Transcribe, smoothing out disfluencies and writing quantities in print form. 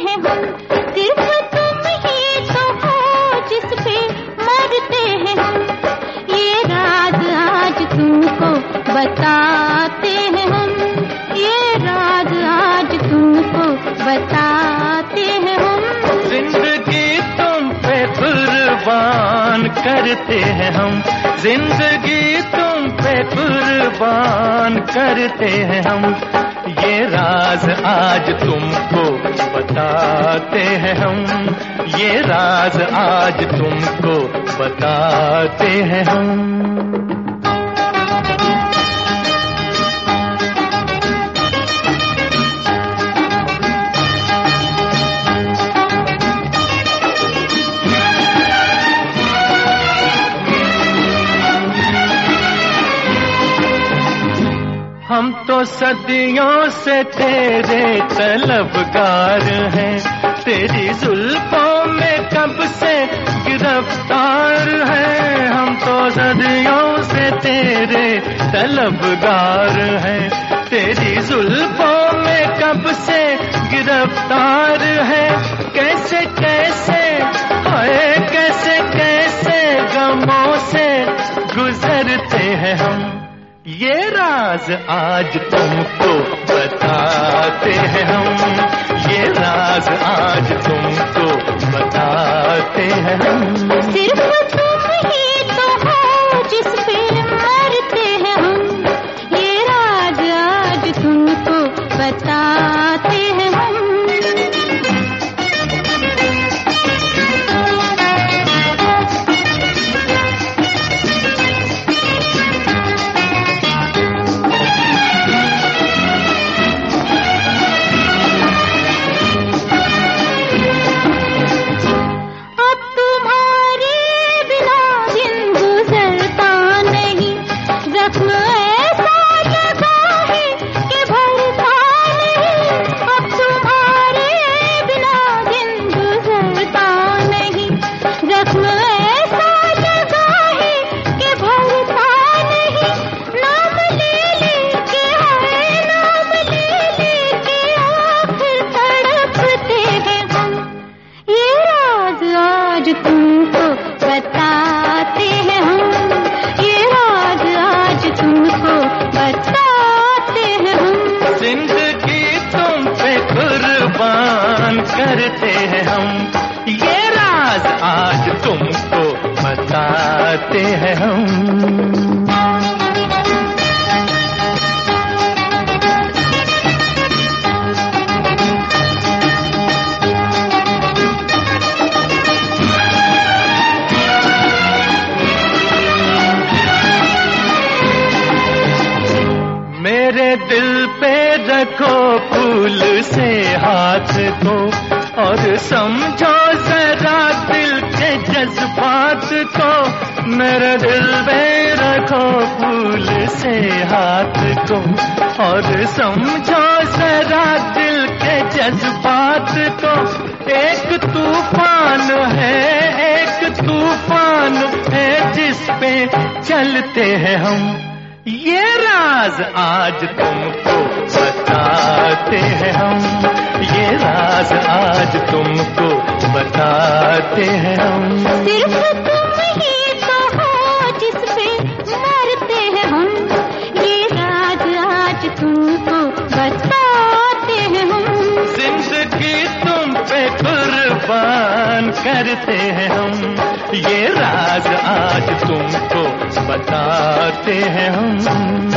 हैं हम, सिर्फ तुम ही तो हो जिस पे मरते हैं हम। ये राज आज तुमको बताते हैं हम, ये राज आज तुमको बताते हैं हम। जिंदगी तुम पे कुर्बान करते हैं हम, जिंदगी तुम पे कुर्बान करते हैं हम। ये राज आज तुमको बताते हैं हम, ये राज आज तुमको बताते हैं हम। हम तो सदियों से तेरे तलबगार हैं, तेरी जुल्फों में कब से गिरफ्तार हैं। हम तो सदियों से तेरे तलबगार हैं, तेरी जुल्फों में कब से गिरफ्तार हैं। कैसे कैसे हाय कैसे कैसे गमों से गुजरते हैं हम। ये राज आज तुमको बताते हैं हम, ये राज आज तुमको बताते हैं हम। सिर्फ तुम ही तो हो जिस पे मरते हैं हम, ये राज आज तुमको बताते हैं हम। करते हैं हम, ये राज आज तुमको बताते हैं हम। मेरे दिल पे रखो फूल से हाथ को, और समझो जरा दिल के जज्बात को। मेरे दिल पे रखो फूल से हाथ को, और समझो जरा दिल के जज्बात को। एक तूफान है, एक तूफान है जिस पे चलते हैं हम। ये राज आज तुमको बताते हैं हम, ये राज आज तुमको बताते हैं हम। सिर्फ तुम ही तो हो जिस पे मरते हैं हम, ये राज आज तुमको बताते हैं हम। जिंदगी तुम पे कुर्बान करते हैं हम, ये राज आज तुमको बताते हैं हम।